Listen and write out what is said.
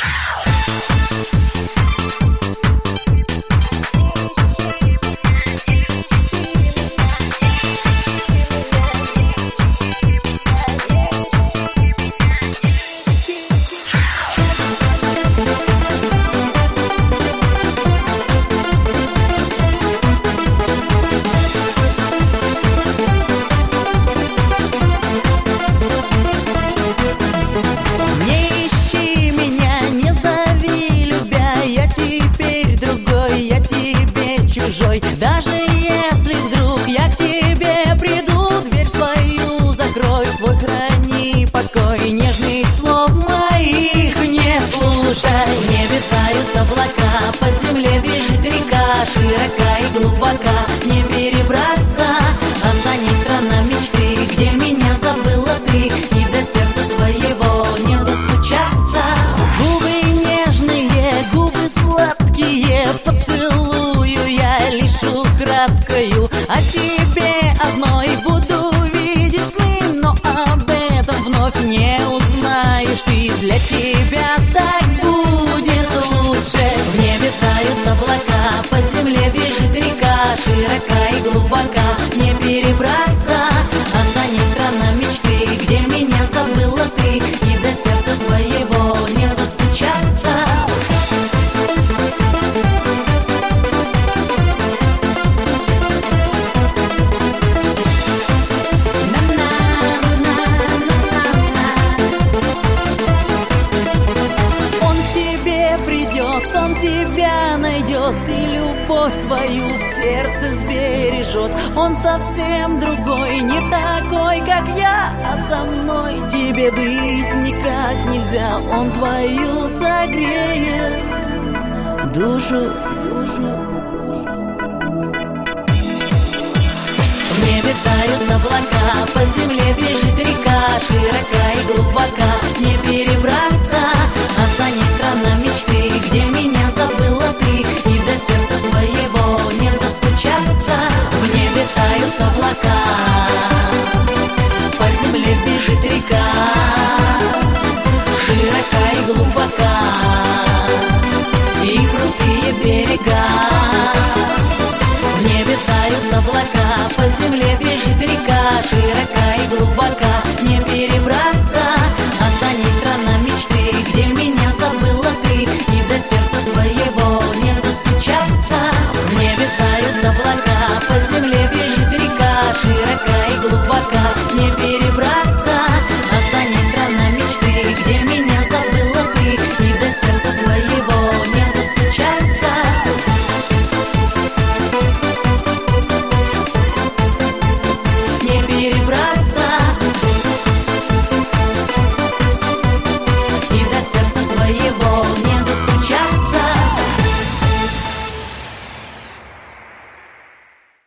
Даже если вдруг я к тебе приду, дверь свою закрой, свой храни покой. Нежных слов моих не слушай. В небе тают облака, по земле бежит река, широка и глубока, не перебраться. А за ней страна мечты, где меня забыла ты, и до сердца твоего не достучаться. Губы нежные, губы сладкие, поцелую я лишь украдкою. О тебе одной буду видеть сны, но об этом вновь не узнаешь ты. Для тебя так будет лучше. В небе тают облака, по земле бежит река, широка и глубока, не перебраться. А за ней страна мечты, где меня забыла ты, и до сердца твоего не достучаться. Он тебя найдет и любовь твою в сердце сбережет. Он совсем другой, не такой, как я, а со мной тебе быть никак нельзя. Он твою согреет душу. В небе тают облака, по земле бежит река, широка и глубока, не перебраться.